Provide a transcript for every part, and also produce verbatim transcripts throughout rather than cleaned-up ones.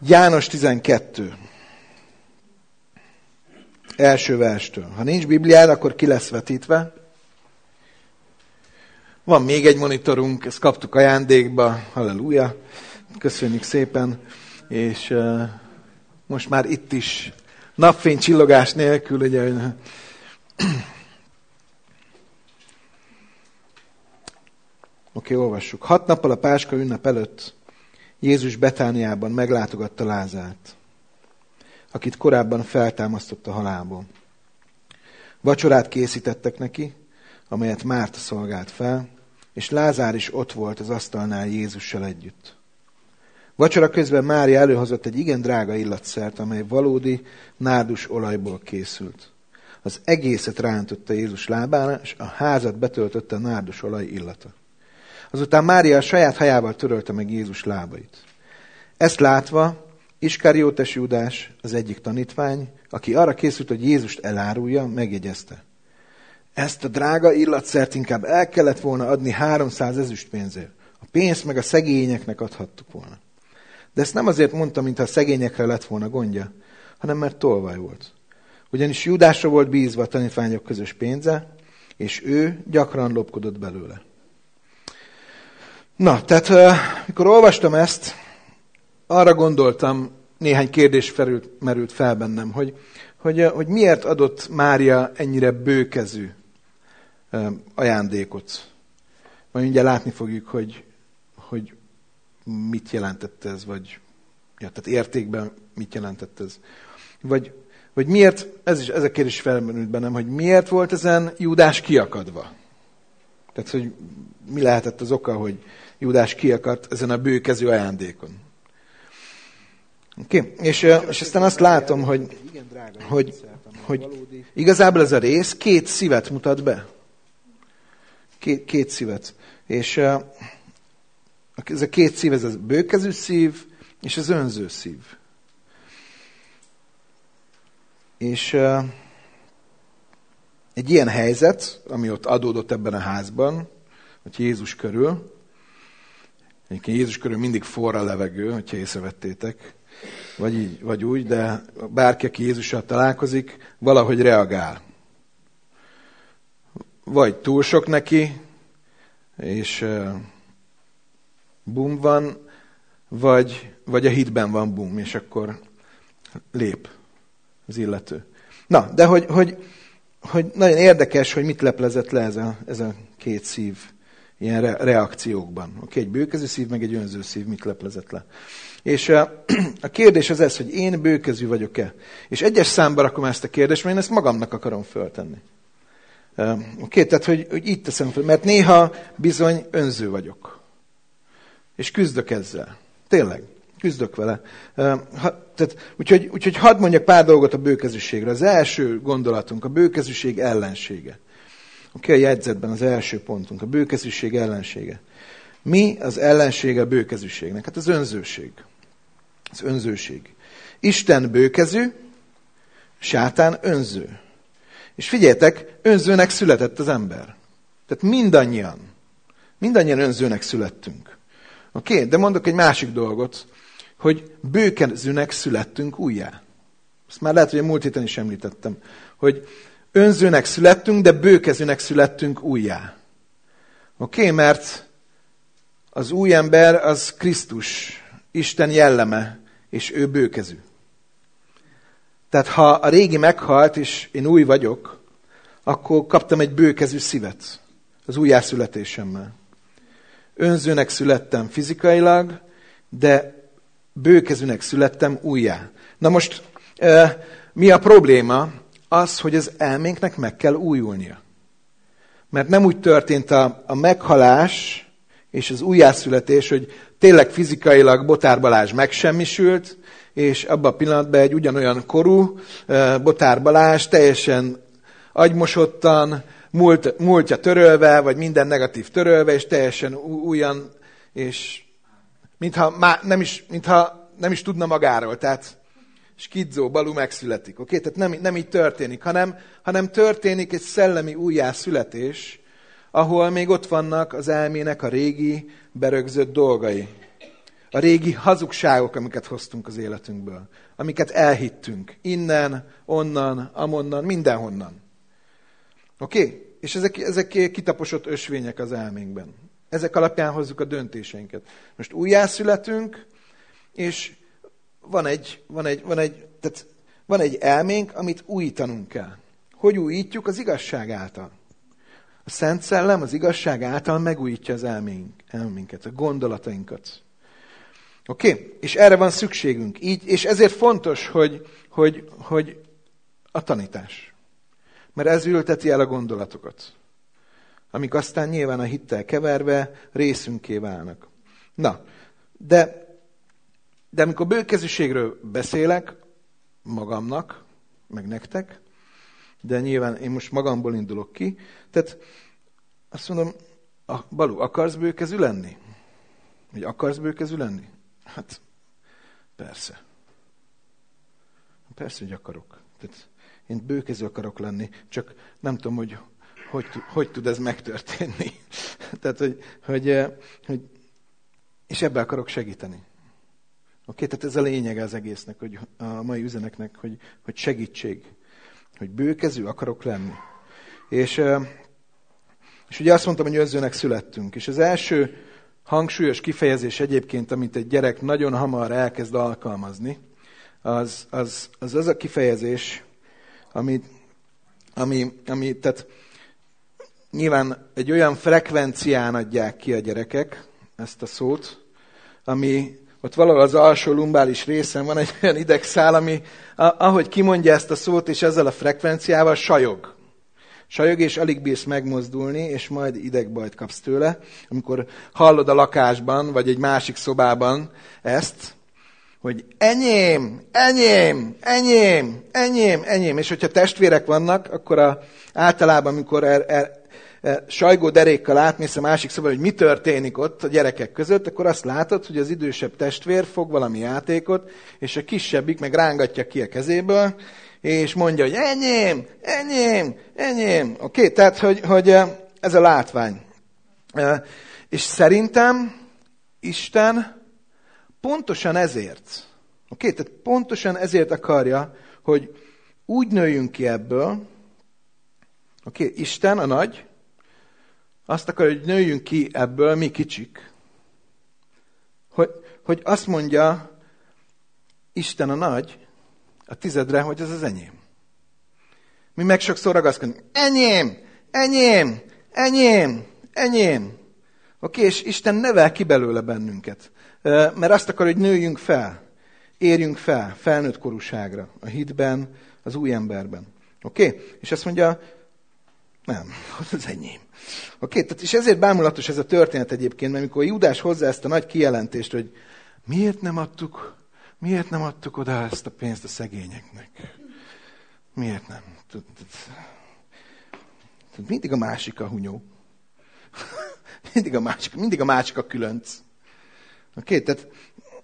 János tizenkettő. Első verstől. Ha nincs Bibliád, akkor ki lesz vetítve. Van még egy monitorunk, ezt kaptuk ajándékba, halleluja, köszönjük szépen, és uh, most már itt is napfény csillogás nélkül, ugye, oké, okay, olvassuk. Hat nappal a Páska ünnep előtt Jézus Betániában meglátogatta Lázárt, akit korábban feltámasztott a halálból. Vacsorát készítettek neki, amelyet Márta szolgált fel, és Lázár is ott volt az asztalnál Jézussal együtt. Vacsora közben Mária előhozott egy igen drága illatszert, amely valódi nárdus olajból készült. Az egészet rántotta Jézus lábára, és a házat betöltötte a nárdus olaj illata. Azután Mária a saját hajával törölte meg Jézus lábait. Ezt látva Iskariótes Júdás, az egyik tanítvány, aki arra készült, hogy Jézust elárulja, megjegyezte. Ezt a drága illatszert inkább el kellett volna adni háromszáz ezüstpénzért. A pénzt meg a szegényeknek adhattuk volna. De ezt nem azért mondta, mintha a szegényekre lett volna gondja, hanem mert tolvaj volt. Ugyanis Júdásra volt bízva a tanítványok közös pénze, és ő gyakran lopkodott belőle. Na, tehát mikor olvastam ezt, arra gondoltam, néhány kérdés felült, merült fel bennem, hogy, hogy, hogy miért adott Mária ennyire bőkezű ajándékot. Majd mindjárt látni fogjuk, hogy, hogy mit jelentett ez, vagy ja, tehát értékben mit jelentett ez. Vagy, vagy miért, ez is ez a kérdés felmerült bennem, hogy miért volt ezen Júdás kiakadva. Tehát, hogy mi lehetett az oka, hogy Júdás kiakadt ezen a bőkezű ajándékon. Oké, okay. és, és aztán azt látom, hogy, hogy, hogy igazából ez a rész két szívet mutat be. Két, két szívet. És ez a két szív, ez a bőkezű szív, és az önző szív. És egy ilyen helyzet, ami ott adódott ebben a házban, hogy Jézus körül, egyébként Jézus körül mindig forra a levegő, hogyha észrevettétek, vagy így, vagy úgy, de bárki, aki Jézussal találkozik, valahogy reagál. Vagy túl sok neki, és uh, bum van, vagy, vagy a hitben van bum, és akkor lép az illető. Na, de hogy, hogy, hogy nagyon érdekes, hogy mit leplezett le ez a, ez a két szív ilyen re, reakciókban. Oké, egy bőkezű szív, meg egy önző szív mit leplezett le. És uh, a kérdés az ez, hogy én bőkezű vagyok-e? És egyes számba rakom ezt a kérdést, mert én ezt magamnak akarom föltenni. Uh, Oké, okay, tehát, hogy, hogy így teszem fel, mert néha bizony önző vagyok. És küzdök ezzel. Tényleg, küzdök vele. Uh, ha, tehát, úgyhogy, úgyhogy hadd mondjak pár dolgot a bőkezűségre. Az első gondolatunk, a bőkezűség ellensége. Oké, okay, a jegyzetben az első pontunk, a bőkezűség ellensége. Mi az ellensége a bőkezűségnek? Hát az önzőség. Az önzőség. Isten bőkezű, sátán önző. És figyeljetek, önzőnek született az ember. Tehát mindannyian, mindannyian önzőnek születtünk. Oké, okay? De mondok egy másik dolgot, hogy bőkezűnek születtünk újjá. Ezt már lehet, hogy a múlt héten is említettem, hogy önzőnek születtünk, de bőkezűnek születtünk újjá. Oké, okay? Mert az új ember az Krisztus, Isten jelleme, és ő bőkezű. Tehát ha a régi meghalt, és én új vagyok, akkor kaptam egy bőkezű szívet az újjászületésemmel. Önzőnek születtem fizikailag, de bőkezűnek születtem újjá. Na most mi a probléma? Az, hogy az elménknek meg kell újulnia. Mert nem úgy történt a, a meghalás és az újjászületés, hogy tényleg fizikailag Botár Balázs megsemmisült, és abban a pillanatban egy ugyanolyan korú Botár Balázs teljesen agymosottan, múlt, múltja törölve, vagy minden negatív törölve, és teljesen újan, és mintha, má, nem, is, mintha nem is tudna magáról. Tehát skizzó, Balú megszületik. Okay? Tehát nem, nem így történik, hanem, hanem történik egy szellemi újjászületés, ahol még ott vannak az elmének a régi, berögzött dolgai. A régi hazugságok, amiket hoztunk az életünkből. Amiket elhittünk. Innen, onnan, amonnan, mindenhonnan. Oké? Okay? És ezek, ezek kitaposott ösvények az elménkben. Ezek alapján hozzuk a döntéseinket. Most újjászületünk, és van egy, van egy, van egy, tehát van egy elménk, amit újítanunk kell. Hogy újítjuk? Az igazság által. A Szent Szellem az igazság által megújítja az elménk, elménket, a gondolatainkat. Oké? Okay? És erre van szükségünk. Így, és ezért fontos, hogy, hogy, hogy a tanítás. Mert ez ülteti el a gondolatokat. Amik aztán nyilván a hittel keverve részünké válnak. Na, de, de amikor bőkezűségről beszélek, magamnak, meg nektek, de nyilván én most magamból indulok ki, tehát azt mondom, a, Balú, akarsz bőkezű lenni? Vagy akarsz bőkezű lenni? Hát, persze. Persze, hogy akarok. Tehát én bőkezű akarok lenni, csak nem tudom, hogy hogy, hogy tud ez megtörténni. Tehát, hogy, hogy, hogy, és ebben akarok segíteni. Oké, tehát ez a lényege az egésznek, hogy a mai üzeneknek, hogy, hogy segítség. Hogy bőkezű akarok lenni. És, és ugye azt mondtam, hogy önzőnek születtünk. És az első hangsúlyos kifejezés egyébként, amit egy gyerek nagyon hamar elkezd alkalmazni, az az, az, az a kifejezés, ami, ami, ami tehát nyilván egy olyan frekvencián adják ki a gyerekek ezt a szót, ami ott valahol az alsó lumbális részen van egy olyan idegszál, ami ahogy kimondja ezt a szót, és ezzel a frekvenciával sajog. Sajog, és alig bírsz megmozdulni, és majd idegbajt kapsz tőle. Amikor hallod a lakásban, vagy egy másik szobában ezt, hogy enyém, enyém, enyém, enyém, enyém. És hogyha testvérek vannak, akkor a, általában, amikor er, er, er, sajgó derékkal átmész a másik szobában, hogy mi történik ott a gyerekek között, akkor azt látod, hogy az idősebb testvér fog valami játékot, és a kisebbik meg rángatja ki a kezéből, és mondja, hogy enyém, enyém, enyém. Oké, okay? Tehát, hogy, hogy ez a látvány. És szerintem Isten pontosan ezért, oké, okay? Tehát pontosan ezért akarja, hogy úgy nőjünk ki ebből, oké, okay? Isten a nagy, azt akarja, hogy nőjünk ki ebből, mi kicsik. Hogy, hogy azt mondja Isten a nagy, a tizedre, hogy ez az enyém. Mi meg sokszor ragaszkodunk. Enyém, enyém, enyém, enyém. Oké, és Isten nevel ki belőle bennünket. Mert azt akar, hogy nőjünk fel. Érjünk fel, felnőtt korúságra. A hitben, az új emberben. Oké? És azt mondja, nem, az enyém. Oké, tehát és ezért bámulatos ez a történet egyébként, mert amikor Júdás hozzá ezt a nagy kijelentést, hogy miért nem adtuk Miért nem adtuk oda ezt a pénzt a szegényeknek? Miért nem? Mindig a másik a hunyó. mindig, a másik, mindig a másik a különc. Oké, okay, tehát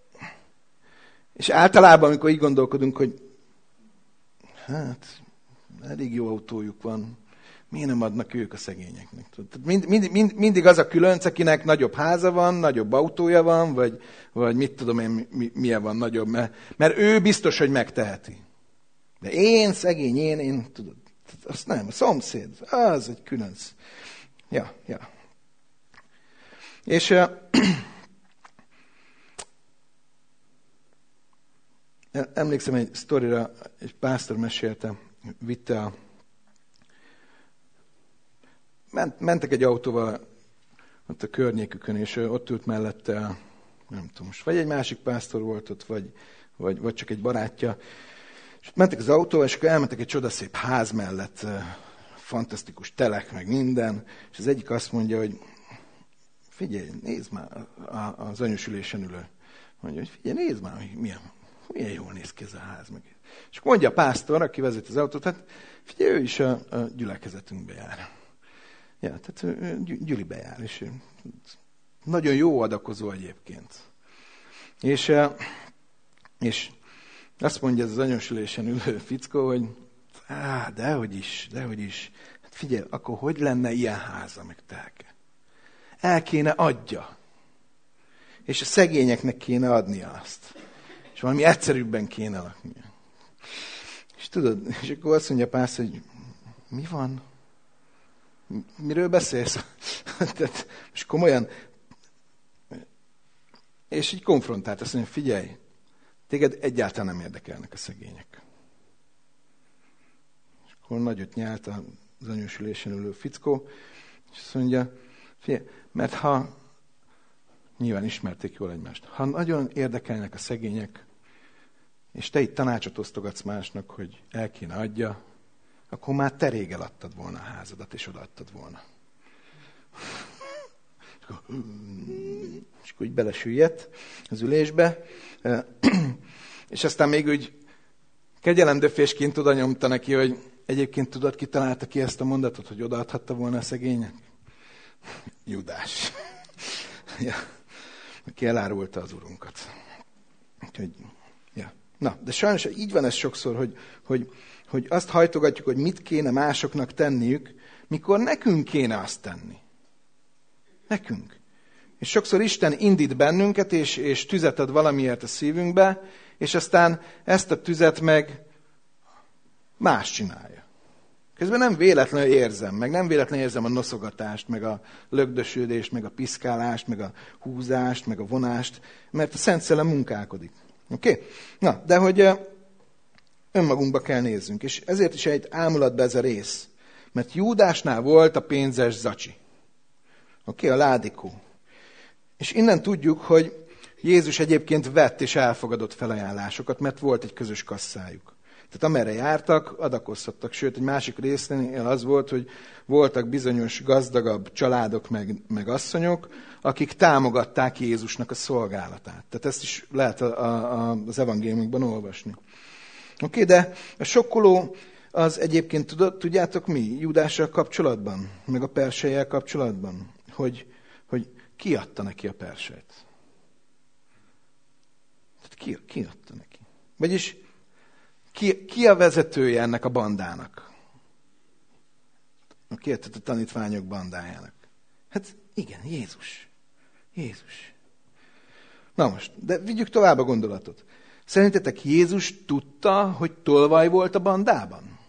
és általában, amikor így gondolkodunk, hogy hát, elég jó autójuk van, miért nem adnak ők a szegényeknek? Mind, mind, mind, mindig az a különc, akinek nagyobb háza van, nagyobb autója van, vagy, vagy mit tudom én, mi, milyen van nagyobb, mert, mert ő biztos, hogy megteheti. De én, szegény, én, én, tudod, azt nem, a szomszéd, az egy különc. Ja, ja. És uh, emlékszem egy sztorira, egy pásztor mesélte, vitte a Ment, mentek egy autóval ott a környékükön, és ott ült mellette, nem tudom most, vagy egy másik pásztor volt ott, vagy, vagy, vagy csak egy barátja. És mentek az autóval, és akkor elmentek egy csodaszép ház mellett, fantasztikus telek, meg minden, és az egyik azt mondja, hogy figyelj, nézd már, az anyósülésen ülő. Mondja, hogy figyelj, nézd már, milyen, milyen jól néz ki ez a ház. Meg. És akkor mondja a pásztor, aki vezet az autót, hát figyelj, ő is a, a gyülekezetünkbe jár. Ja, tehát Gyülibe jár, és nagyon jó adakozó egyébként. És, és azt mondja ez az anyósülésen ülő fickó, hogy á, dehogy is, dehogy is. Hát figyelj, akkor hogy lenne ilyen háza, meg telke? El kéne adja. és a szegényeknek kéne adnia azt. És valami egyszerűbben kéne laknia. És tudod, és akkor azt mondja Pál, hogy mi van? Miről beszélsz? Tehát, és komolyan. És így konfrontált, azt mondja, figyelj, téged egyáltalán nem érdekelnek a szegények. És akkor nagyot nyált az anyósülésen ülő fickó, és azt mondja, figyelj, mert ha, nyilván ismerték jól egymást, ha nagyon érdekelnek a szegények, és te itt tanácsot osztogatsz másnak, hogy el kéne adja, akkor már te rég eladtad volna a házadat, és odaadtad volna. És akkor, és akkor így belesüllyedt az ülésbe, és aztán még úgy kegyelemdöfésként oda nyomta neki, hogy egyébként tudod, ki találta ki ezt a mondatot, hogy odaadhatta volna a szegények? Judás. Ja. Aki elárulta az urunkat. Úgyhogy, ja. Na, de sajnos így van ez sokszor, hogy, hogy, hogy azt hajtogatjuk, hogy mit kéne másoknak tenniük, mikor nekünk kéne azt tenni. Nekünk. És sokszor Isten indít bennünket, és, és tüzet ad valamiért a szívünkbe, és aztán ezt a tüzet meg más csinálja. Közben nem véletlenül érzem, meg nem véletlenül érzem a noszogatást, meg a lögdösödést, meg a piszkálást, meg a húzást, meg a vonást, mert a Szent Szellem munkálkodik. Oké? Okay? Na, de hogy önmagunkba kell nézzünk, és ezért is egy ámulatba ez a rész. Mert Júdásnál volt a pénzes zacsi. Oké? Okay? A ládikó. És innen tudjuk, hogy Jézus egyébként vett és elfogadott felajánlásokat, mert volt egy közös kasszájuk. Tehát amerre jártak, adakoztattak. Sőt, egy másik résznél az volt, hogy voltak bizonyos gazdagabb családok meg, meg asszonyok, akik támogatták Jézusnak a szolgálatát. Tehát ezt is lehet a, a, az evangéliumokban olvasni. Oké, de a sokkoló az egyébként, tudjátok mi? Judással kapcsolatban, meg a perselyel kapcsolatban, hogy, hogy ki adta neki a perselyt. Tehát ki, ki adta neki? Vagyis Ki, ki a vezetője ennek a bandának? Ki a tanítványok bandájának? Hát igen, Jézus. Jézus. Na most, de vigyük tovább a gondolatot. Szerintetek Jézus tudta, hogy tolvaj volt a bandában?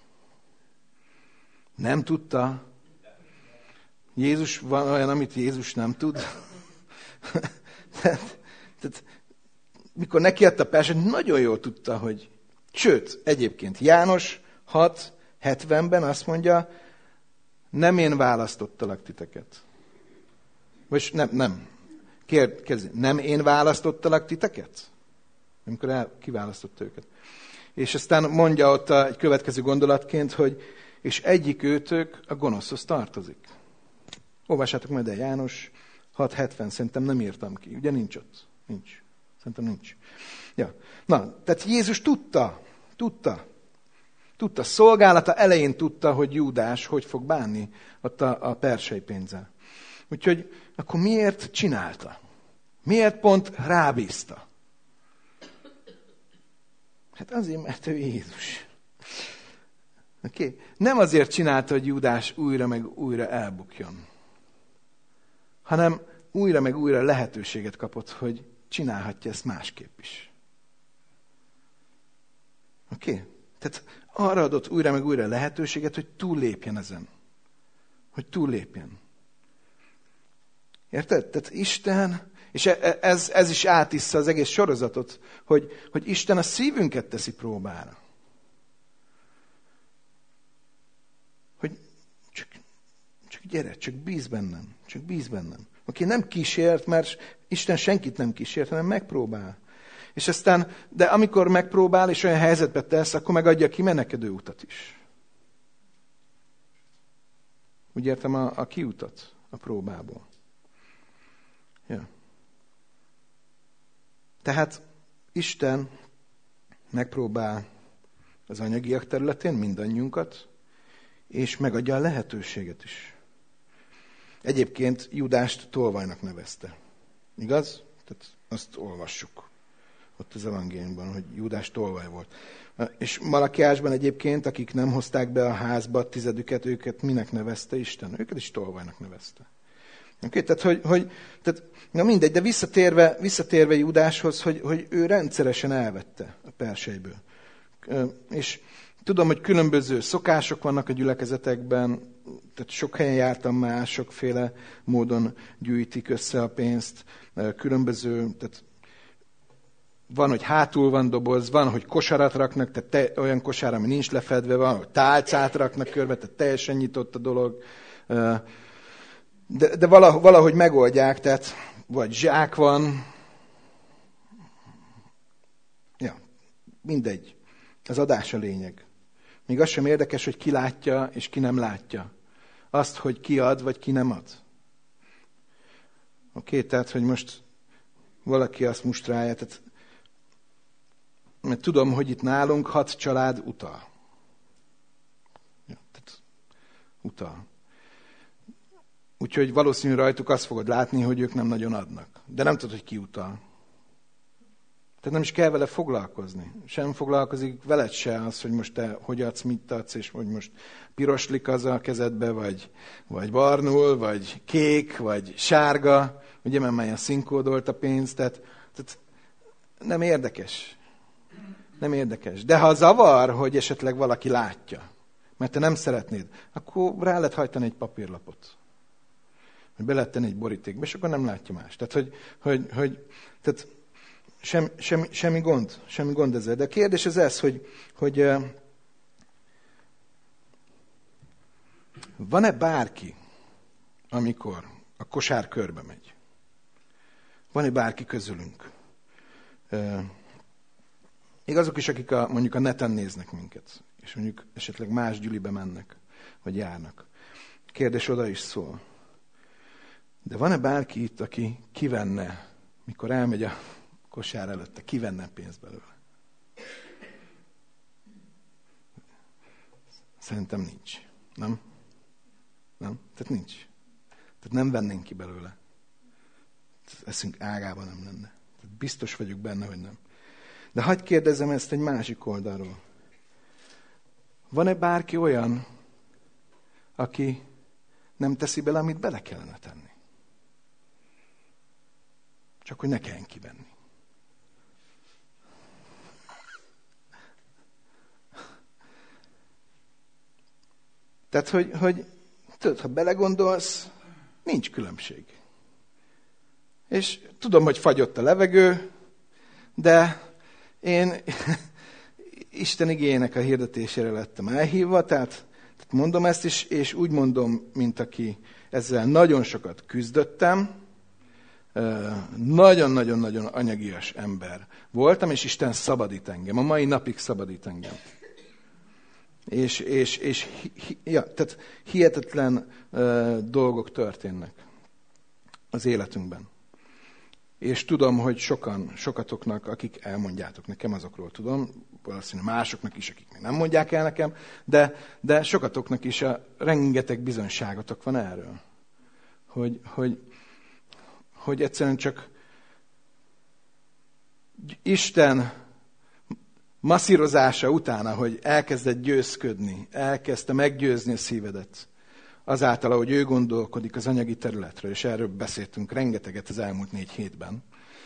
Nem tudta. Jézus, van olyan, amit Jézus nem tud. tehát, tehát, mikor neki adta persét, nagyon jól tudta, hogy sőt, egyébként János hat hetvenben azt mondja, nem én választottalak titeket. Vagy nem, nem. Kérd, kérdezi, nem én választottalak titeket? Amikor el, kiválasztotta őket. És aztán mondja ott a, egy következő gondolatként, hogy és egyik őtök a gonoszhoz tartozik. Olvassátok majd el János hat hetven, szerintem nem írtam ki. Ugye nincs ott? Nincs. Szerintem nincs. Ja. Na, tehát Jézus tudta, tudta, tudta, szolgálata elején tudta, hogy Júdás hogy fog bánni ott a, a persely pénzzel. Úgyhogy akkor miért csinálta? Miért pont rábízta? Hát azért, mert ő Jézus. Okay? Nem azért csinálta, hogy Júdás újra meg újra elbukjon, hanem újra meg újra lehetőséget kapott, hogy csinálhatja ezt másképp is. Oké? Okay? Tehát arra adott újra meg újra lehetőséget, hogy túllépjen ezen. Hogy túllépjen. Érted? Tehát Isten, és ez, ez is átissza az egész sorozatot, hogy, hogy Isten a szívünket teszi próbára. Hogy csak, csak gyere, csak bíz bennem, csak bíz bennem. Oké, okay, nem kísért, mert Isten senkit nem kísért, hanem megpróbál. És aztán, de amikor megpróbál, és olyan helyzetbe tesz, akkor megadja a kimenekedő utat is. Úgy értem a, a kiutat a próbából. Ja. Tehát Isten megpróbál az anyagiak területén mindannyiunkat, és megadja a lehetőséget is. Egyébként Judást tolvajnak nevezte. Igaz? Tehát azt olvassuk ott az evangéliumban, hogy Júdás tolvaj volt. És Malakiásban egyébként, akik nem hozták be a házba a tizedüket, őket minek nevezte Isten? Őket is tolvajnak nevezte. Okay? Tehát, hogy, hogy tehát, na mindegy, de visszatérve, visszatérve Júdáshoz, hogy, hogy ő rendszeresen elvette a perseiből. És tudom, hogy különböző szokások vannak a gyülekezetekben, tehát sok helyen jártam már, sokféle módon gyűjtik össze a pénzt, különböző, tehát van, hogy hátul van doboz, van, hogy kosarat raknak, tehát te, olyan kosár, ami nincs lefedve, van, hogy tálcát raknak körbe, tehát teljesen nyitott a dolog. De, de valahogy, valahogy megoldják, tehát vagy zsák van. Ja, mindegy. Az adás a lényeg. Még az sem érdekes, hogy ki látja, és ki nem látja. Azt, hogy ki ad, vagy ki nem ad. Oké, okay, tehát, hogy most valaki azt mustrálja, tehát, mert tudom, hogy itt nálunk hat család utal. Ja, tehát utal. Úgyhogy valószínű rajtuk azt fogod látni, hogy ők nem nagyon adnak. De nem tudod, hogy ki utal. Tehát nem is kell vele foglalkozni. Sem foglalkozik veled se az, hogy most te hogy adsz, mit adsz, és hogy most piroslik az a kezedbe, vagy, vagy barnul, vagy kék, vagy sárga, ugye, mert már színkódolt a pénz, tehát, tehát nem érdekes. Nem érdekes. De ha zavar, hogy esetleg valaki látja, mert te nem szeretnéd, akkor rá lehet hajtani egy papírlapot. Hogy be lehet tenni egy borítékba, és akkor nem látja más. Tehát, hogy, hogy, hogy tehát sem, semmi, semmi gond, semmi gond ezzel. De a kérdés az ez, hogy, hogy uh, van-e bárki, amikor a kosár körbe megy? Van-e bárki közülünk? Uh, még azok is, akik a, mondjuk a neten néznek minket, és mondjuk esetleg más gyülibe mennek, vagy járnak. A kérdés oda is szól. De van-e bárki itt, aki kivenne, mikor elmegy a kosár előtte, kivenne pénzt belőle? Szerintem nincs. Nem? Nem? Tehát nincs. Tehát nem vennénk ki belőle. Eszünk ágában nem lenne. Tehát biztos vagyok benne, hogy nem. De hadd kérdezzem ezt egy másik oldalról. Van-e bárki olyan, aki nem teszi bele, amit bele kellene tenni? Csak hogy ne kelljen kivenni. Tehát, hogy, hogy tudod, ha belegondolsz, nincs különbség. És tudom, hogy fagyott a levegő, de én Isten igéjének a hirdetésére lettem elhívva, tehát, tehát mondom ezt is, és úgy mondom, mint aki ezzel nagyon sokat küzdöttem, nagyon-nagyon-nagyon anyagias ember voltam, és Isten szabadít engem. A mai napig szabadít engem. És, és, és ja, tehát hihetetlen uh, dolgok történnek az életünkben. És tudom, hogy sokan, sokatoknak, akik elmondjátok nekem, azokról tudom, valószínűleg másoknak is, akik még nem mondják el nekem, de, de sokatoknak is a rengeteg bizonyságotok van erről. Hogy, hogy, hogy egyszerűen csak Isten masszírozása utána, hogy elkezdett győzködni, elkezdte meggyőzni a szívedet, azáltal, ahogy ő gondolkodik az anyagi területről, és erről beszéltünk rengeteget az elmúlt négy hétben.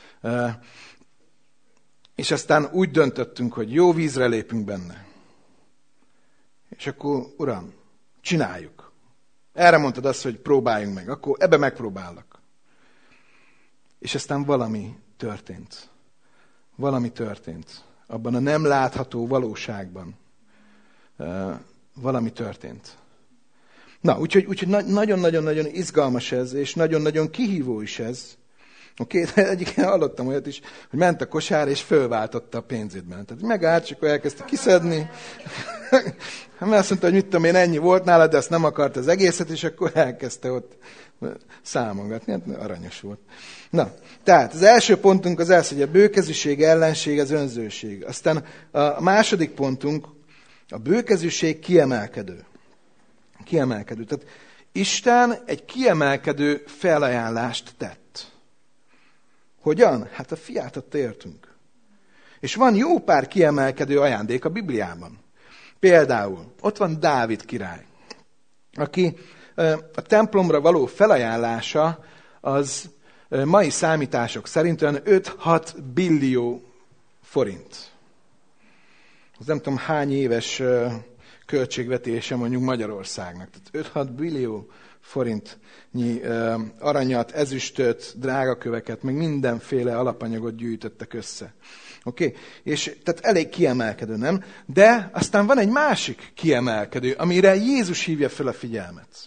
És aztán úgy döntöttünk, hogy jó vízre lépünk benne. És akkor, Uram, csináljuk. Erre mondtad azt, hogy próbáljunk meg. Akkor ebbe megpróbálok. És aztán valami történt. Valami történt. Abban a nem látható valóságban. Valami történt. Na, úgyhogy, úgyhogy nagyon-nagyon-nagyon izgalmas ez, és nagyon-nagyon kihívó is ez. Oké, okay? Egyébként hallottam olyat is, hogy ment a kosár, és fölváltotta a pénzét benne. Tehát megállt, és akkor elkezdte kiszedni. Mert azt mondta, hogy mit tudom én, ennyi volt nála, de azt nem akart az egészet, és akkor elkezdte ott számolgatni. Hát aranyos volt. Na, tehát az első pontunk az az, hogy a bőkezűség ellenség az önzőség. Aztán a második pontunk, a bőkezűség kiemelkedő. Kiemelkedő. Tehát Isten egy kiemelkedő felajánlást tett. Hogyan? Hát a fiát adta értünk. És van jó pár kiemelkedő ajándék a Bibliában. Például ott van Dávid király, aki a templomra való felajánlása az mai számítások szerint olyan öt-hat billió forint. Ez nem tudom hány éves költségvetése mondjuk Magyarországnak. Tehát öt-hat billió forintnyi aranyat, ezüstöt, drágaköveket, meg mindenféle alapanyagot gyűjtöttek össze. Oké? Okay? És tehát elég kiemelkedő, nem? De aztán van egy másik kiemelkedő, amire Jézus hívja fel a figyelmet.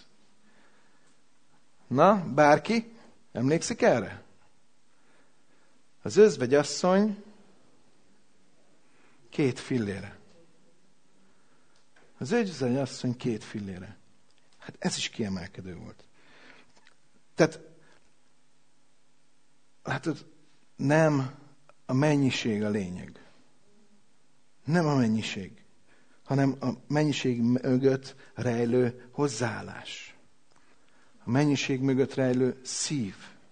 Na, bárki? Emlékszik erre? Az özvegyasszony két fillére. Az özvegyasszony két fillére. Hát ez is kiemelkedő volt. Tehát, látod, nem a mennyiség a lényeg. Nem a mennyiség, hanem a mennyiség mögött rejlő hozzáállás. A mennyiség mögött rejlő szív.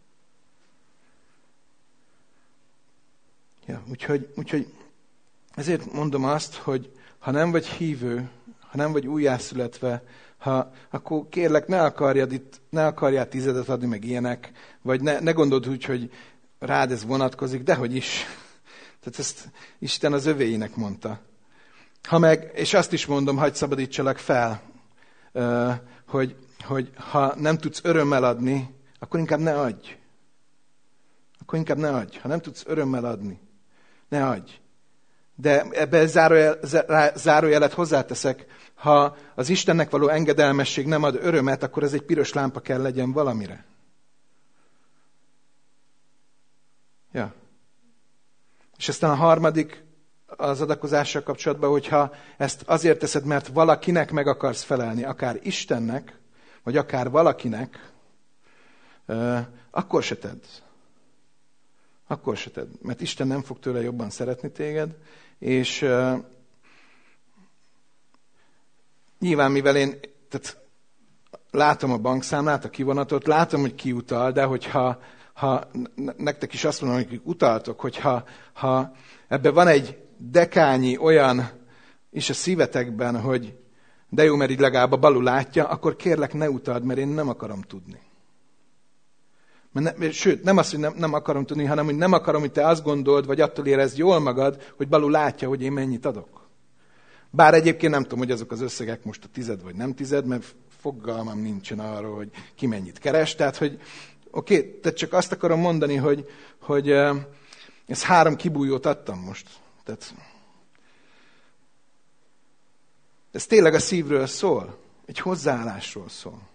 Ja, úgyhogy, úgyhogy ezért mondom azt, hogy ha nem vagy hívő, ha nem vagy újjászületve, ha, akkor kérlek, ne akarjad itt, ne akarjál tizedet adni, meg ilyenek, vagy ne, ne gondold úgy, hogy rád ez vonatkozik, dehogy is. Tehát ezt Isten az övéinek mondta. Ha meg, és azt is mondom, hadd szabadítsalak fel, hogy, hogy ha nem tudsz örömmel adni, akkor inkább ne adj. Akkor inkább ne adj. Ha nem tudsz örömmel adni, ne adj. De ebbe zárójel, zárójelet hozzáteszek, ha az Istennek való engedelmesség nem ad örömet, akkor ez egy piros lámpa kell legyen valamire. Ja. És aztán a harmadik az adakozással kapcsolatban, hogyha ezt azért teszed, mert valakinek meg akarsz felelni, akár Istennek, vagy akár valakinek, akkor se tedd. Akkor se tedd. Mert Isten nem fog tőle jobban szeretni téged, és uh, nyilván, mivel én tehát látom a bankszámlát, a kivonatot, látom, hogy ki utal, de hogyha ha nektek is azt mondom, hogy utaltok, hogyha ha ebben van egy dekányi olyan is a szívetekben, hogy de jó, mert így legalább a Balu látja, akkor kérlek, ne utald, mert én nem akarom tudni. Mert ne, sőt, nem azt, hogy nem, nem akarom tudni, hanem hogy nem akarom, hogy te azt gondold, vagy attól érezd jól magad, hogy Balu látja, hogy én mennyit adok. Bár egyébként nem tudom, hogy azok az összegek most a tized vagy nem tized, mert fogalmam nincsen arról, hogy ki mennyit keres. Tehát, hogy oké, okay, tehát csak azt akarom mondani, hogy, hogy ez három kibújót adtam most. Tehát ez tényleg a szívről szól, egy hozzáállásról szól.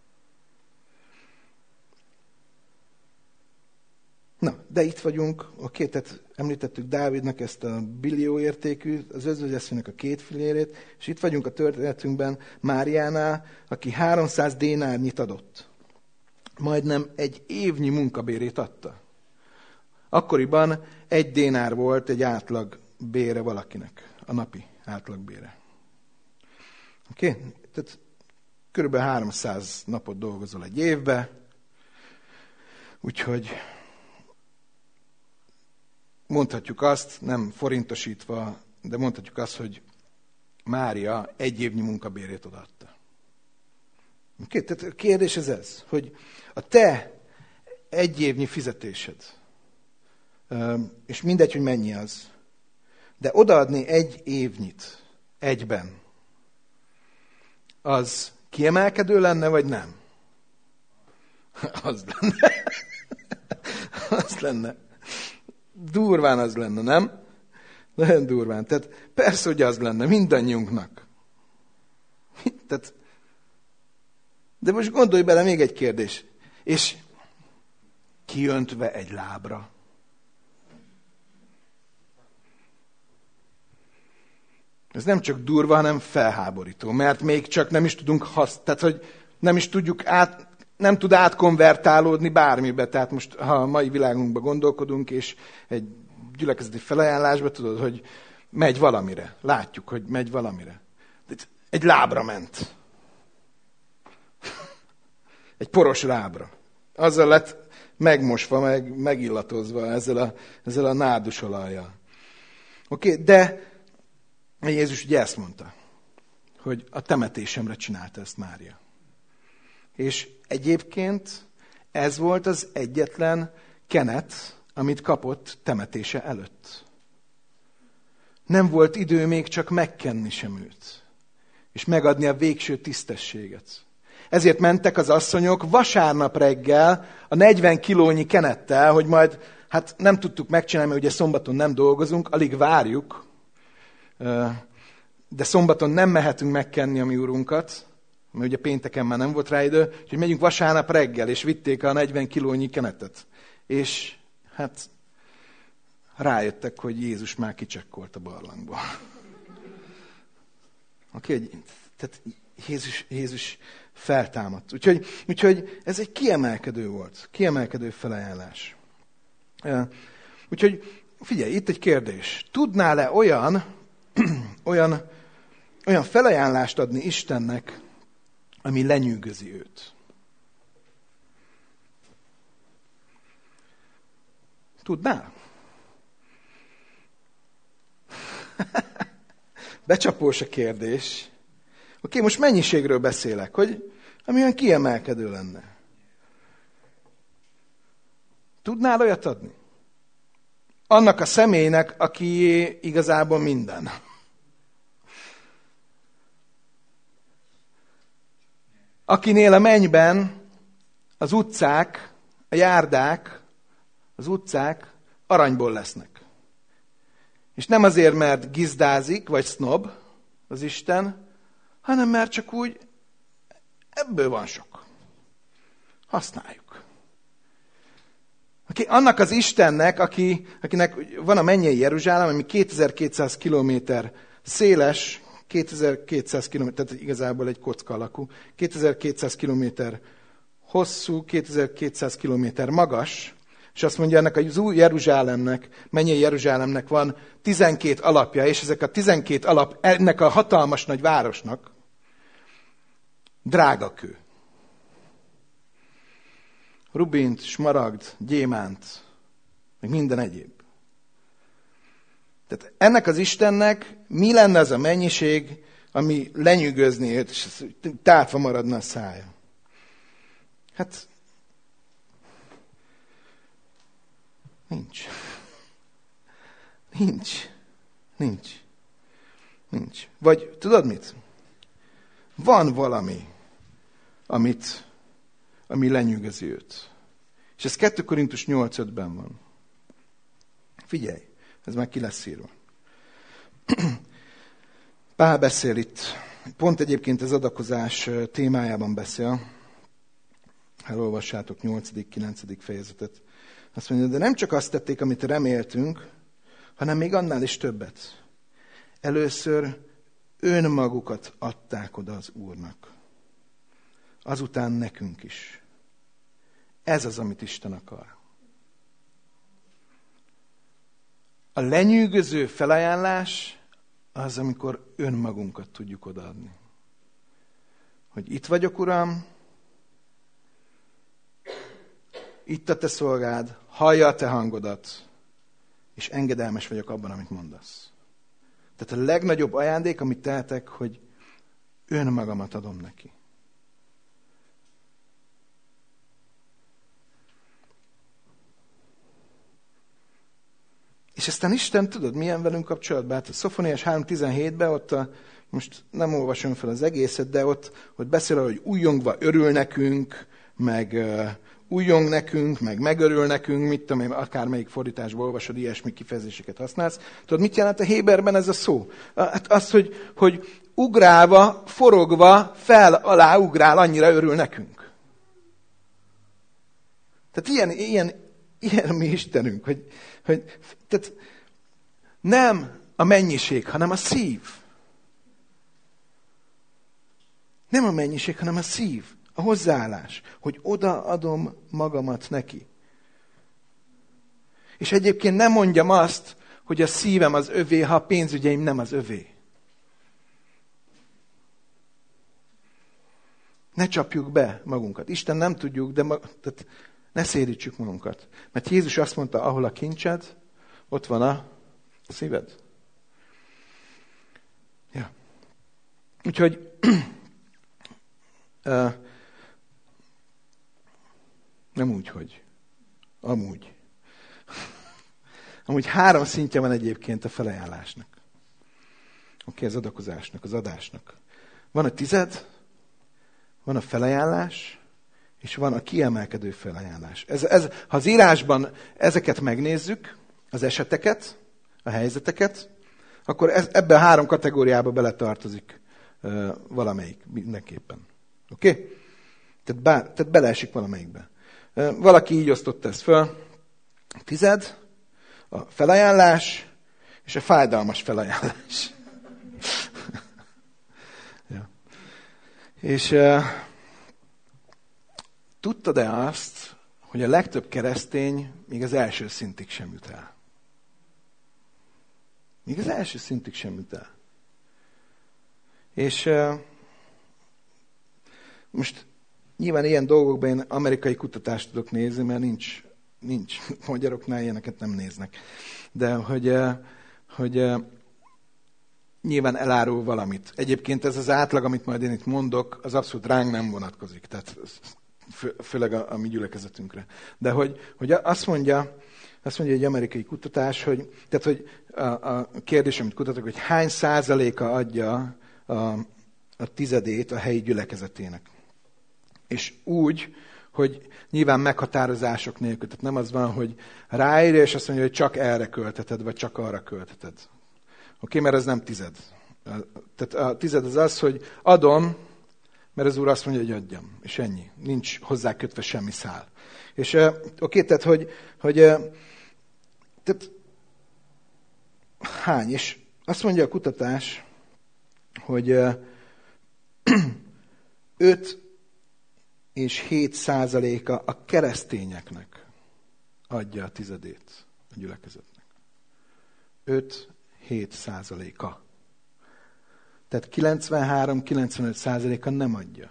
Na, de itt vagyunk, oké, tehát említettük Dávidnak ezt a billió értékű, az özvegyasszonynak a két fillérét, és itt vagyunk a történetünkben Máriánál, aki háromszáz dénárnyit adott. Majdnem egy évnyi munkabérét adta. Akkoriban egy dénár volt egy átlag bére valakinek, a napi átlagbére. Oké? Okay? Tehát körülbelül háromszáz napot dolgozol egy évbe, úgyhogy mondhatjuk azt, nem forintosítva, de mondhatjuk azt, hogy Mária egy évnyi munkabérét odaadta. Okay? Tehát a kérdés ez ez, hogy a te egy évnyi fizetésed, és mindegy, hogy mennyi az, de odaadni egy évnyit egyben, az kiemelkedő lenne, vagy nem? Az lenne. Az lenne. Durván az lenne, nem? Nagyon durván. Tehát persze, hogy az lenne, mindannyiunknak. Tehát, de most gondolj bele, még egy kérdés. És kiöntve egy lábra. Ez nem csak durva, hanem felháborító, mert még csak nem is tudunk hasz, tehát hogy nem is tudjuk át, nem tud átkonvertálódni bármibe. Tehát most, ha a mai világunkban gondolkodunk, és egy gyülekezeti felajánlásba, tudod, hogy megy valamire. Látjuk, hogy megy valamire. Egy lábra ment. Egy poros lábra. Azzal lett megmosva, meg megillatozva ezzel a, ezzel a nádusolajjal. Oké, okay, de Jézus ugye ezt mondta, hogy a temetésemre csinálta ezt Mária. És egyébként ez volt az egyetlen kenet, amit kapott temetése előtt. Nem volt idő még csak megkenni sem őt, és megadni a végső tisztességet. Ezért mentek az asszonyok vasárnap reggel a negyven kilónyi kenettel, hogy majd, hát nem tudtuk megcsinálni, mert ugye szombaton nem dolgozunk, alig várjuk, de szombaton nem mehetünk megkenni a mi urunkat, mert ugye pénteken már nem volt rá idő, úgyhogy megyünk vasárnap reggel, és vitték a negyven kilónyi kenetet. És hát rájöttek, hogy Jézus már kicsekkolt a barlangba. Oké, okay, tehát Jézus, Jézus feltámadt. Úgyhogy, úgyhogy ez egy kiemelkedő volt, kiemelkedő felajánlás. Úgyhogy figyelj, itt egy kérdés. Tudnál-e olyan, olyan, olyan felajánlást adni Istennek, ami lenyűgözi őt? Tudnál? Becsapós a kérdés. Oké, most mennyiségről beszélek, hogy ami olyan kiemelkedő lenne. Tudnál olyat adni? Annak a személynek, aki igazából minden. Akinél a mennyben az utcák, a járdák, az utcák aranyból lesznek. És nem azért, mert gizdázik, vagy sznob az Isten, hanem mert csak úgy ebből van sok. Használjuk. Aki, annak az Istennek, aki, akinek van a mennyei Jeruzsálem, ami kétezer-kétszáz kilométer széles, kétezer-kétszáz kilométer, tehát igazából egy kocka alakú, kétezer-kétszáz kilométer hosszú, kétezer-kétszáz kilométer magas, és azt mondja, ennek az új Jeruzsálemnek, mennyei Jeruzsálemnek van tizenkét alapja, és ezek a tizenkét alap ennek a hatalmas nagy városnak drágakő. Rubint, smaragd, gyémánt, meg minden egyéb. Tehát ennek az Istennek mi lenne az a mennyiség, ami lenyűgözni őt, és tátva maradna a szája? Hát nincs. Nincs. Nincs. Nincs. Vagy tudod mit? Van valami, amit, ami lenyűgözi őt. És ez kettő Korintus nyolc ötben van. Figyelj, ez már ki lesz írva. Pál beszél itt, pont egyébként az adakozás témájában beszél. Elolvassátok nyolcadik kilencedik fejezetet. Azt mondja, de nem csak azt tették, amit reméltünk, hanem még annál is többet. Először önmagukat adták oda az Úrnak. Azután nekünk is. Ez az, amit Isten akar. A lenyűgöző felajánlás az, amikor önmagunkat tudjuk odaadni. Hogy itt vagyok, Uram, itt a te szolgád, hallja a te hangodat, és engedelmes vagyok abban, amit mondasz. Tehát a legnagyobb ajándék, amit tehetek, hogy önmagamat adom neki. És aztán Isten, tudod, milyen velünk kapcsolatban? Hát a Szofoniás három tizenhétben, ott a, most nem olvasom fel az egészet, de ott, ott beszél, hogy újjongva örül nekünk, meg uh, újjong nekünk, meg megörül nekünk, mit tudom én, akármelyik fordításból olvasod, ilyesmi kifejezéseket használsz. Tudod, mit jelent a héberben ez a szó? Hát az, hogy, hogy ugrálva, forogva, fel alá ugrál, annyira örül nekünk. Tehát ilyen, ilyen, ilyen mi Istenünk, hogy, hogy tehát nem a mennyiség, hanem a szív. Nem a mennyiség, hanem a szív, a hozzáállás, hogy odaadom magamat neki. És egyébként nem mondjam azt, hogy a szívem az övé, ha a pénzügyeim nem az övé. Ne csapjuk be magunkat. Isten nem tudjuk, de ma, tehát ne szédítsük magunkat. Mert Jézus azt mondta, ahol a kincsed, ott van a szíved. Ja. Úgyhogy Nem úgy, hogy. Amúgy. Amúgy három szintje van egyébként a felajánlásnak. Oké, az adakozásnak, az adásnak. Van a tized, van a felajánlás, és van a kiemelkedő felajánlás. Ez, ez, ha az írásban ezeket megnézzük, az eseteket, a helyzeteket, akkor ez, ebbe a három kategóriába beletartozik uh, valamelyik mindenképpen. Oké? Okay? Tehát, bár, tehát beleesik valamelyikbe. Uh, valaki így osztotta ezt föl. A tized, a felajánlás, és a fájdalmas felajánlás. Ja. És uh, tudtad-e azt, hogy a legtöbb keresztény még az első szintig sem jut el? Még az első szintig sem jut el. És uh, most nyilván ilyen dolgokban én amerikai kutatást tudok nézni, mert nincs, nincs magyaroknál ilyeneket nem néznek. De hogy, uh, hogy uh, nyilván elárul valamit. Egyébként ez az átlag, amit majd én itt mondok, az abszolút ránk nem vonatkozik. Tehát fő, főleg a, a mi gyülekezetünkre. De hogy, hogy azt mondja, azt mondja egy amerikai kutatás, hogy, tehát, hogy a, a kérdés, amit kutatok, hogy hány százaléka adja a, a tizedét a helyi gyülekezetének. És úgy, hogy nyilván meghatározások nélkül. Tehát nem az van, hogy ráírja, és azt mondja, hogy csak erre költeted, vagy csak arra költeted. Oké, okay, mert ez nem tized. Tehát a tized az az, hogy adom, mert az Úr azt mondja, hogy adjam. És ennyi. Nincs hozzá kötve semmi szál. És oké, okay, tehát, hogy, hogy tehát, hány? És azt mondja a kutatás, hogy öt és hét százaléka a keresztényeknek adja a tizedét a gyülekezetnek. öt-hét százaléka. Tehát kilencvenhárom-kilencvenöt százaléka nem adja.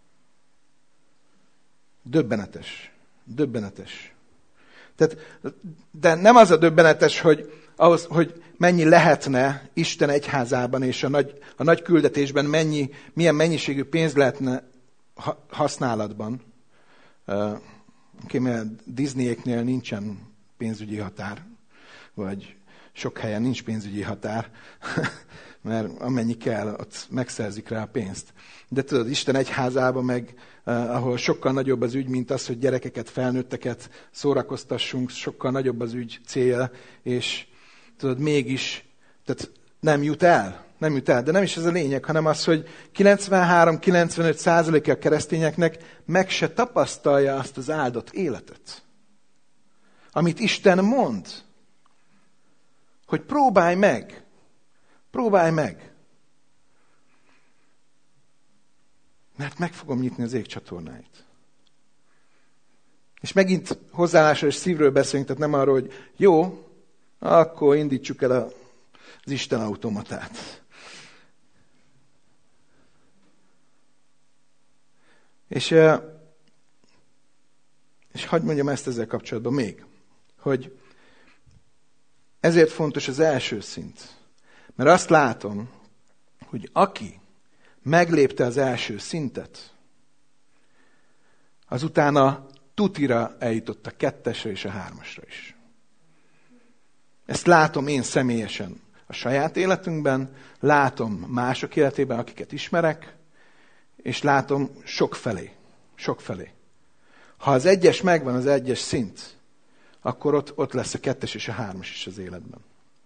Döbbenetes. Döbbenetes. Tehát, de nem az a döbbenetes, hogy, ahhoz, hogy mennyi lehetne Isten egyházában és a nagy, a nagy küldetésben, mennyi, milyen mennyiségű pénz lehetne használatban. Uh, okay, mert Disneyeknél nincsen pénzügyi határ, vagy sok helyen nincs pénzügyi határ, mert amennyi kell, ott megszerzik rá a pénzt. De tudod, Isten egyházában meg, uh, ahol sokkal nagyobb az ügy, mint az, hogy gyerekeket, felnőtteket szórakoztassunk, sokkal nagyobb az ügy cél, és tudod, mégis, tehát nem jut el. Nem jut el. De nem is ez a lényeg, hanem az, hogy kilencvenhárom-kilencvenöt százaléka a keresztényeknek meg se tapasztalja azt az áldott életet. Amit Isten mond. Hogy próbálj meg. Próbálj meg. Mert meg fogom nyitni az égcsatornáit. És megint hozzáállásról és szívről beszélünk, tehát nem arról, hogy jó, akkor indítsuk el a, az Isten automatát. És, és hadd mondjam ezt ezzel kapcsolatban még, hogy ezért fontos az első szint. Mert azt látom, hogy aki meglépte az első szintet, az utána tutira eljutott a kettesre és a hármasra is. Ezt látom én személyesen a saját életünkben, látom mások életében, akiket ismerek, és látom sok felé. Sok felé. Ha az egyes megvan, az egyes szint, akkor ott, ott lesz a kettes és a hármas is az életben.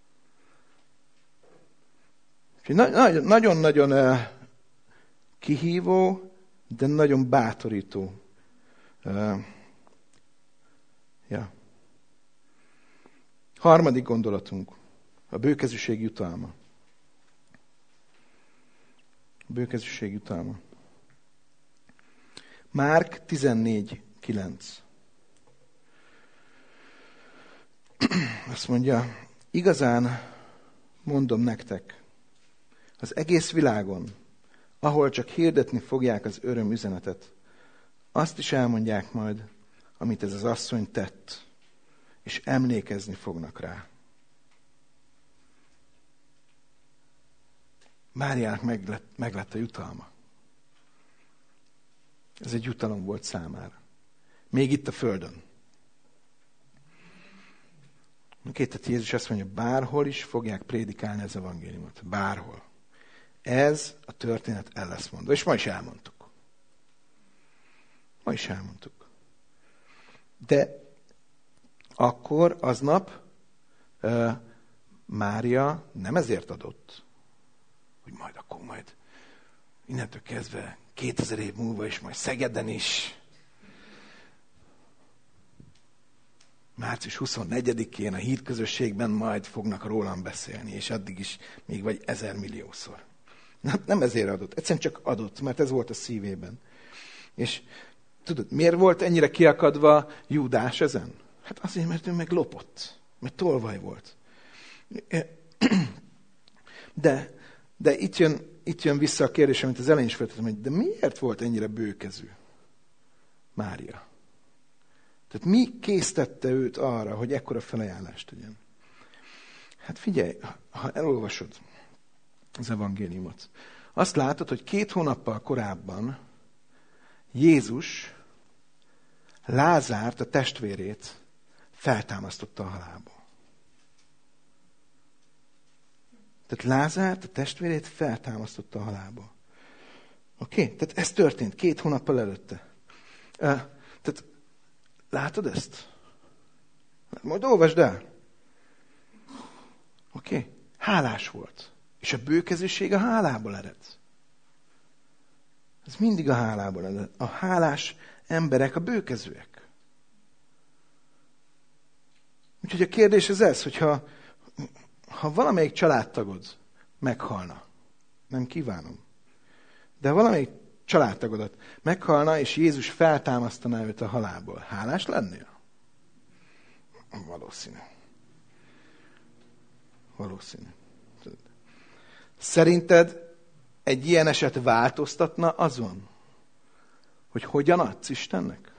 Nagyon-nagyon kihívó, de nagyon bátorító. Ja. Harmadik gondolatunk. A bőkezűség jutalma. A bőkezűség jutalma. Márk tizennégy kilenc. Azt mondja, igazán mondom nektek, az egész világon, ahol csak hirdetni fogják az öröm üzenetet, azt is elmondják majd, amit ez az asszony tett, és emlékezni fognak rá. Máriának meglett, meglett a jutalma. Ez egy jutalom volt számára. Még itt a földön. Oké, tehát Jézus azt mondja, bárhol is fogják prédikálni az evangéliumot. Bárhol. Ez a történet el lesz mondva. És ma is elmondtuk. Ma is elmondtuk. De akkor aznap uh, Mária nem ezért adott, hogy majd akkor majd innentől kezdve kétezer év múlva is, majd Szegeden is. március huszonnegyedikén a hídközösségben majd fognak rólam beszélni, és addig is még vagy ezermilliószor. Nem, nem ezért adott, egyszerűen csak adott, mert ez volt a szívében. És tudod, miért volt ennyire kiakadva Júdás ezen? Hát azért, mert ő meg lopott, mert tolvaj volt. De, de itt, jön, itt jön vissza a kérdés, amit az elején is feltettem, hogy de miért volt ennyire bőkezű Mária? Tehát mi késztette őt arra, hogy ekkora felajánlást tegyen? Hát figyelj, ha elolvasod az evangéliumot, azt látod, hogy két hónappal korábban Jézus Lázárt, a testvérét feltámasztotta a halálból. Tehát Lázárt, a testvérét feltámasztotta a halálból. Oké? Okay? Tehát ez történt két hónappal előtte. Uh, tehát látod ezt? Majd olvasd el. Oké? Okay? Hálás volt. És a bőkezűség a hálából ered. Ez mindig a hálából ered. A hálás emberek a bőkezőek. Úgyhogy a kérdés az ez, hogyha ha valamelyik családtagod meghalna, nem kívánom, de valamelyik családtagodat meghalna, és Jézus feltámasztaná őt a halálból, hálás lennél? Valószínű. Valószínű. Szerinted egy ilyen eset változtatna azon, hogy hogyan adsz Istennek?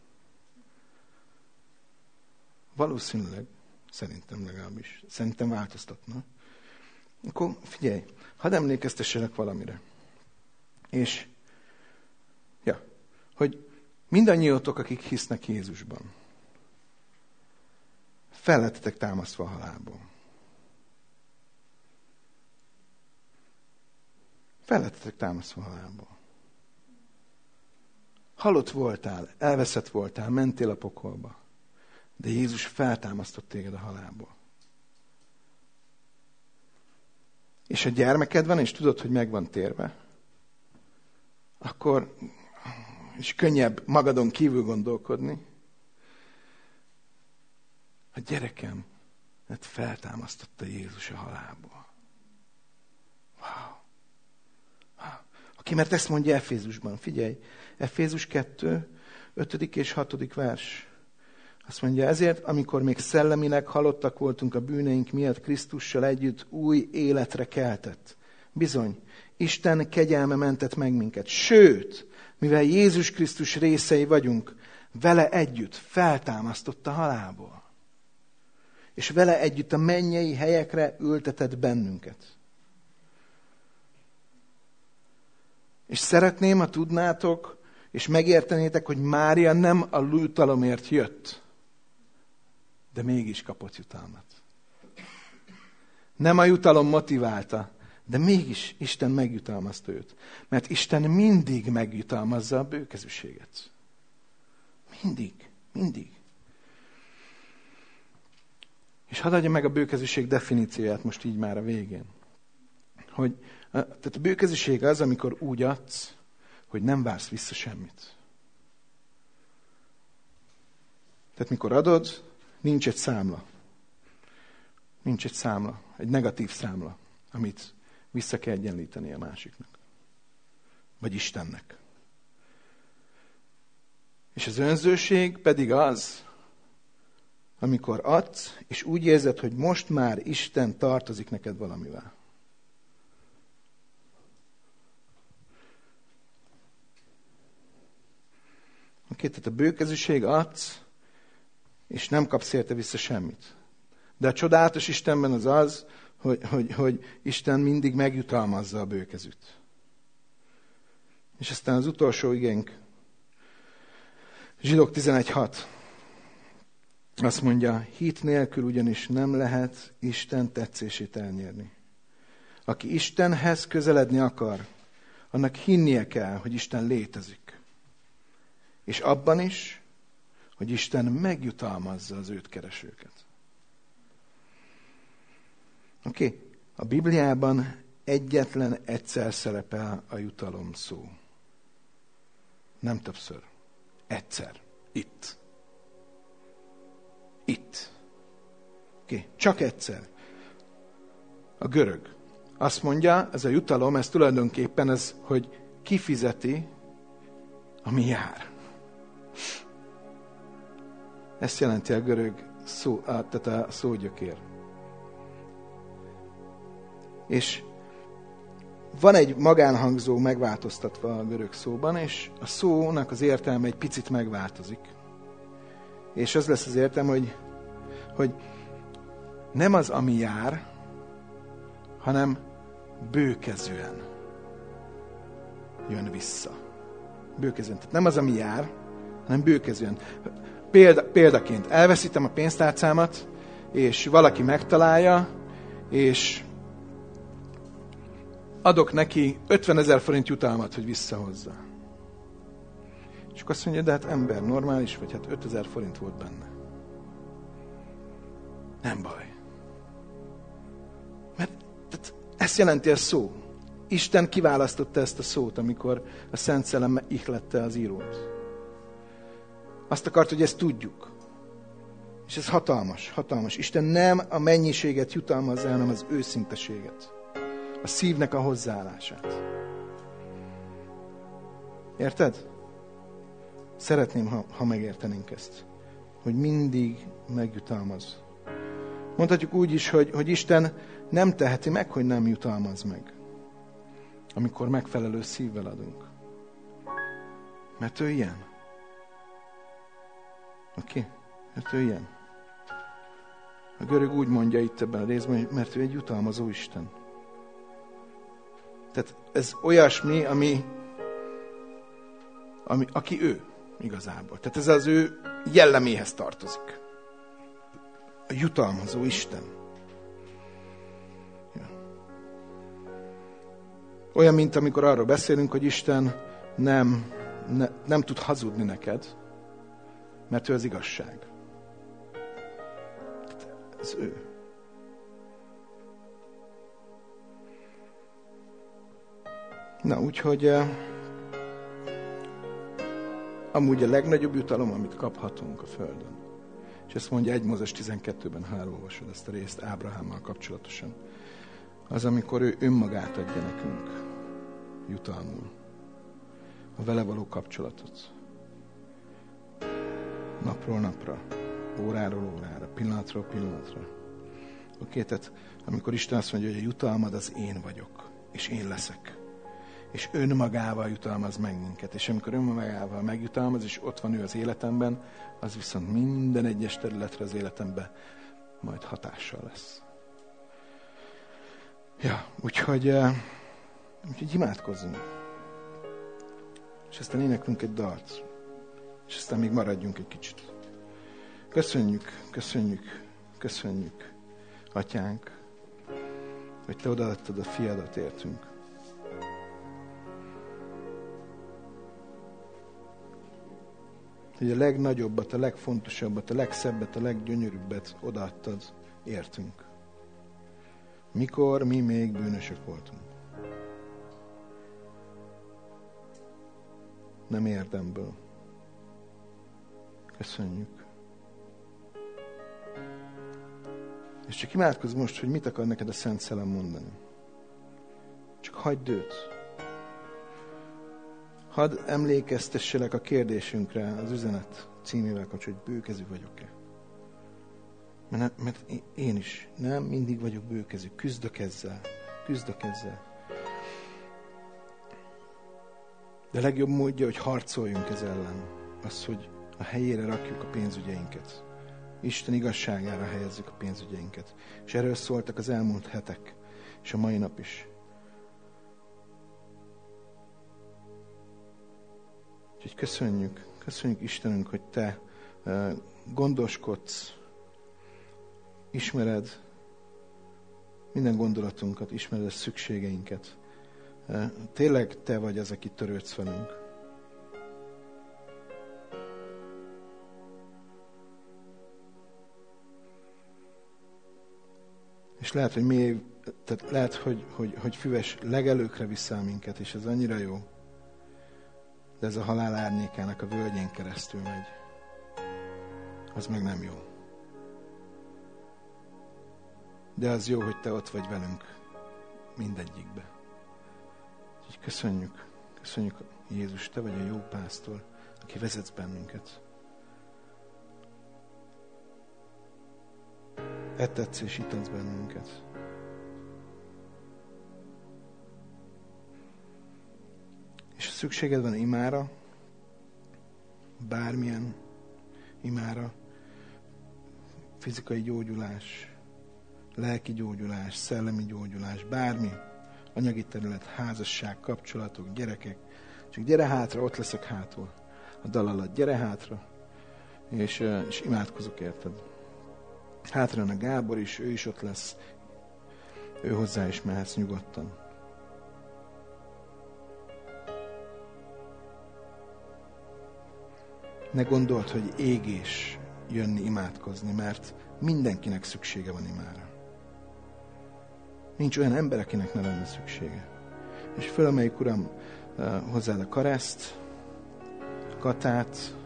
Valószínűleg, szerintem legalábbis, szerintem változtatna. Akkor figyelj, hadd emlékeztessenek valamire. És, ja, hogy mindannyiótok, akik hisznek Jézusban, fel lettetek támasztva a halálból. Fel lettetek támasztva a halálból. Halott voltál, elveszett voltál, mentél a pokolba. De Jézus feltámasztott téged a halálból. És a gyermeked van, és tudod, hogy meg van térve, akkor is könnyebb magadon kívül gondolkodni. A gyerekem, mert feltámasztotta Jézus a halálból. Wow. wow. Aki mert ezt mondja Efézusban, figyelj, Efézus kettő, ötödik és hatodik vers. Azt mondja, ezért, amikor még szellemileg halottak voltunk a bűneink miatt, Krisztussal együtt új életre keltett. Bizony, Isten kegyelme mentett meg minket. Sőt, mivel Jézus Krisztus részei vagyunk, vele együtt feltámasztott a halálból. És vele együtt a mennyei helyekre ültetett bennünket. És szeretném, ha tudnátok, és megértenétek, hogy Mária nem a jutalomért jött, de mégis kapott jutalmat. Nem a jutalom motiválta, de mégis Isten megjutalmazta őt. Mert Isten mindig megjutalmazza a bőkezűséget. Mindig, mindig. És hadd adja meg a bőkezűség definícióját most így már a végén. Hogy, tehát a bőkezűség az, amikor úgy adsz, hogy nem vársz vissza semmit. Tehát mikor adod, nincs egy számla. Nincs egy számla, egy negatív számla, amit vissza kell egyenlíteni a másiknak. Vagy Istennek. És az önzőség pedig az, amikor adsz, és úgy érzed, hogy most már Isten tartozik neked valamivel. Oké, tehát a bőkezűség adsz, és nem kapsz érte vissza semmit. De a csodálatos Istenben az az, hogy, hogy, hogy Isten mindig megjutalmazza a bőkezűt. És aztán az utolsó igénk Zsidók tizenegy hat. Azt mondja, hit nélkül ugyanis nem lehet Isten tetszését elnyerni. Aki Istenhez közeledni akar, annak hinnie kell, hogy Isten létezik. És abban is, hogy Isten megjutalmazza az őt keresőket. Oké? Okay. A Bibliában egyetlen egyszer szerepel a jutalom szó. Nem többször. Egyszer. Itt. Itt. Oké? Okay. Csak egyszer. A görög. Azt mondja, ez a jutalom, ez tulajdonképpen ez, hogy kifizeti, ami jár. Ezt jelenti a görög szó, tehát a szógyökér. És van egy magánhangzó megváltoztatva a görög szóban, és a szónak az értelme egy picit megváltozik. És az lesz az értelme, hogy, hogy nem az, ami jár, hanem bőkezően jön vissza. Bőkezően. Tehát nem az, ami jár, hanem bőkezően. Példa, példaként elveszítem a pénztárcámat, és valaki megtalálja, és adok neki ötvenezer forint jutalmat, hogy visszahozza. És akkor azt mondja, de hát ember, normális vagy, hát ötezer forint volt benne. Nem baj. Mert tehát ezt jelenti a szó. Isten kiválasztotta ezt a szót, amikor a Szent Szellem ihlette az írót. Azt akart, hogy ezt tudjuk. És ez hatalmas, hatalmas. Isten nem a mennyiséget jutalmazza, hanem az őszinteséget. A szívnek a hozzáállását. Érted? Szeretném, ha, ha megértenénk ezt. Hogy mindig megjutalmaz. Mondhatjuk úgy is, hogy, hogy Isten nem teheti meg, hogy nem jutalmaz meg. Amikor megfelelő szívvel adunk. Mert ő ilyen. Oké? Okay? Mert ő ilyen. A görög úgy mondja itt ebben a részben, hogy mert ő egy jutalmazó Isten. Tehát ez olyasmi, ami, ami aki ő igazából. Tehát ez az ő jelleméhez tartozik. A jutalmazó Isten. Ja. Olyan, mint amikor arról beszélünk, hogy Isten nem, ne, nem tud hazudni neked, mert ő az igazság. Ez ő. Na, úgyhogy uh, amúgy a legnagyobb jutalom, amit kaphatunk a Földön. És ezt mondja egy Mózes tizenkettőben, ha elolvasod ezt a részt Ábrahámmal kapcsolatosan. Az, amikor ő önmagát adja nekünk jutalmul. A vele való kapcsolatot. Napról napra, óráról órára, pillanatról pillanatra. Oké, tehát amikor Isten azt mondja, hogy a jutalmad az én vagyok, és én leszek. És önmagával jutalmaz meg minket. És amikor önmagával megjutalmaz, és ott van ő az életemben, az viszont minden egyes területre az életemben majd hatással lesz. Ja, úgyhogy, uh, úgyhogy imádkozzunk. És aztán éneklünk egy dalt. És aztán még maradjunk egy kicsit. Köszönjük, köszönjük, köszönjük, Atyánk, hogy Te odaadtad a fiadat értünk. Hogy a legnagyobbat, a legfontosabbat, a legszebbet, a leggyönyörűbbet odaadtad értünk. Mikor mi még bűnösök voltunk. Nem érdemből. Köszönjük. És csak imádkozz most, hogy mit akar neked a Szent Szellem mondani. Csak hagyd őt. Hadd emlékeztesselek a kérdésünkre az üzenet címével kapcsolatban, hogy bőkezű vagyok-e. Mert, mert én is nem mindig vagyok bőkezű. Küzdök ezzel. Küzdök ezzel. De a legjobb módja, hogy harcoljunk ez ellen, az, hogy a helyére rakjuk a pénzügyeinket. Isten igazságára helyezzük a pénzügyeinket. És erről szóltak az elmúlt hetek, és a mai nap is. Úgyhogy köszönjük, Köszönjük Istenünk, hogy Te gondoskodsz, ismered minden gondolatunkat, ismered a szükségeinket. Tényleg Te vagy az, aki törődsz velünk. És lehet, hogy mély, tehát lehet, hogy, hogy, hogy füves legelőkre vissza minket, és ez annyira jó. De ez a halál árnyékának a völgyén keresztül megy. Az meg nem jó. De az jó, hogy Te ott vagy velünk mindegyikbe. Úgyhogy köszönjük, köszönjük Jézus, Te vagy a jó pásztor, aki vezetsz bennünket. Ettetsz és itatsz bennünket. És szükséged van imára, bármilyen imára, fizikai gyógyulás, lelki gyógyulás, szellemi gyógyulás, bármi, anyagi terület, házasság, kapcsolatok, gyerekek, csak gyere hátra, ott leszek hátul, a dal alatt, gyere hátra, és, és imádkozok érted. Hátra a Gábor is, ő is ott lesz, ő hozzá is mehetsz nyugodtan. Ne gondold, hogy égés jönni imádkozni, mert mindenkinek szüksége van imára. Nincs olyan ember, akinek ne lenne szüksége. És fölemeljük, Uram, hozzád a Kareszt, a Katát,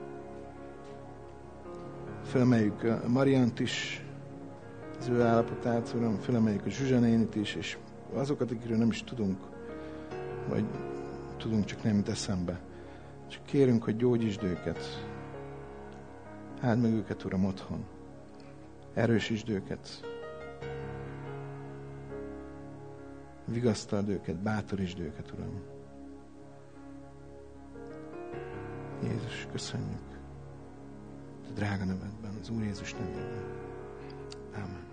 fölemeljük Mariant is, az ő állapotát, Uram, fölemeljük a Zsuzsanénit is, és azokat, akikről nem is tudunk, vagy tudunk, csak nem jut eszembe. Csak kérünk, hogy gyógyítsd őket. Áld meg őket, Uram, otthon. Erősítsd őket. Vigasztald őket, bátorítsd őket, Uram. Jézus, köszönjük. A drága nevedben, az Úr Jézus nevében. Ámen.